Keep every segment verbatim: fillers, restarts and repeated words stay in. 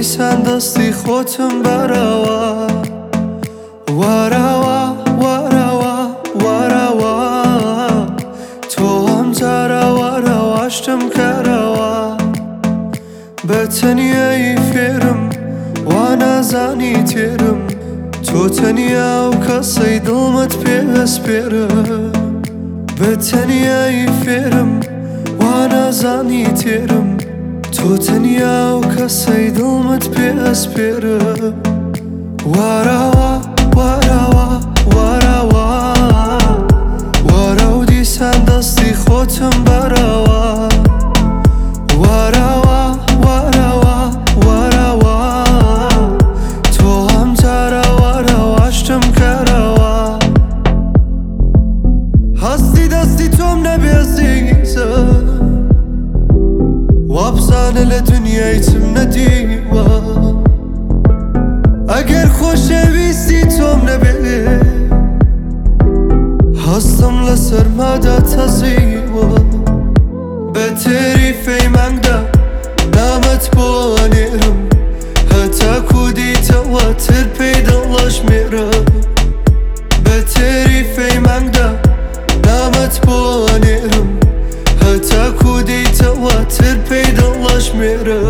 دیسان دەستی خۆتم بەرەوە وەرەوە وەرەوە وەرەوە تۆ ئەم جارە وەرەوە شتم کەرەوە بە تەنیایی فێرم وا نازانی تێرم تۆ تەنیا و کەسەی دڵمت پێوەسپێرە بە تەنیایی فێرم وا نازانی تێرم تۆ تەنیا و کەسەی دڵمت پێوەسپێرە وەرەوە وەرەوە وەرەوە وەرە و دیسان دەستی خۆتم بەرەوە وەرەوە وەرەوە وەرەوە تۆ ئەم جارە وەرەوە شتم کەرەوە هەستی دەستی تۆم نەبێزیزە وابزانە لە دنیای چم نەدیوە ئەگەر خۆشەویستی تۆم نەبێ هەستم لە سەرمادا تەزیوە بە تێری فەیمانگدا نامەت بۆ نێرم هەتاکو دیتەوە تر پێی دڵەژمێرە بە تێری فەیمانگدا نامەت بۆ نێرم هەتاکو دیتەوە تر پێی دڵەژمێرە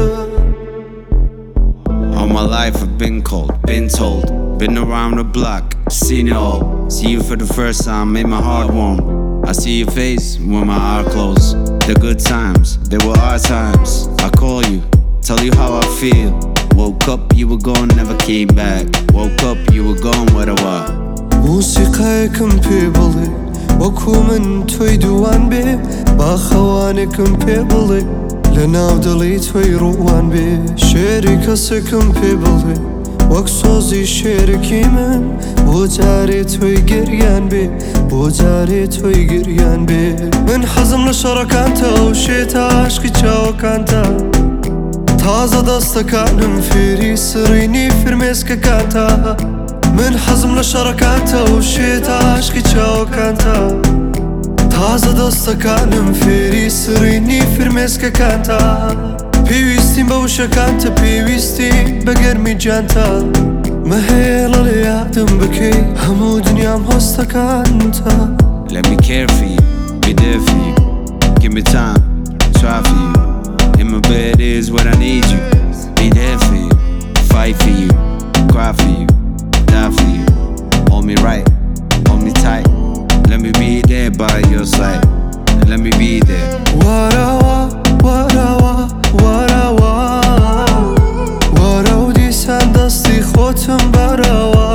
All my life I've been cold, been told, been around the block, seen it all. See you for the first time, made my heart warm. I see your face when my heart closed. The good times, they were our times. I call you, tell you how I feel. Woke up, you were gone, never came back. Woke up, you were gone, what a what? موسیقایەکم پێ بڵێ وەکو من تۆی دووان بێ با خەوانێکم پێ بڵێ لە ناو دڵی تۆی ڕووان بێ شێری کەسێکم پێ بڵێ وەک سۆزی شێرەکی من بۆ جارێ تۆی گریان بێ بۆ جارێ تۆی گریان بێ من حەزم لە شەڕەکانتە و شێتە عاشقی چاوەکانتە تازە دەستەکانم فێری سڕینی فرمێسکەکانتە من حەزم لە شەڕەکانتە و شێتە عاشقی چاوەکانتە تازە دەستەکانم فێری سڕینی فرمێسکەکانتە پێویستیم بە وشەکانتە پێویستیم بە گەرمی جانتە مەهێڵە لە یادم بکەی هەموو دنیام هۆستەکانتە Let me care for you, be there for you. Give me time, try for you. In my bed is what I need you. Be there for you, fight for you, cry for you, die for you. Hold me right, hold me tight. Let me be there by your side. Let me be there. وەرەوە وەرەوە وەرەوە وەرە و دیسان دەستی خۆتم بەرەوە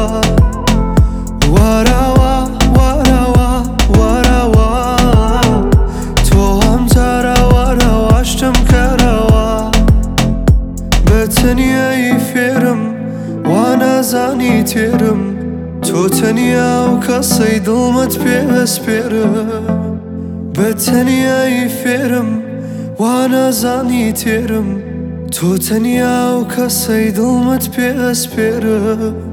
وەرەوە وەرەوە وەرەوە تۆ ئەم جارە وەرەوە شتم کەرەوە بە تەنیایی فێرم وا نازانی تێرم تۆ تەنیا و کەسەی دڵمت پێوەسپێرە بە تەنیایی فێرم وا نازانی تێرم تۆ تەنیا و کەسەی دڵمت پێوەسپێرە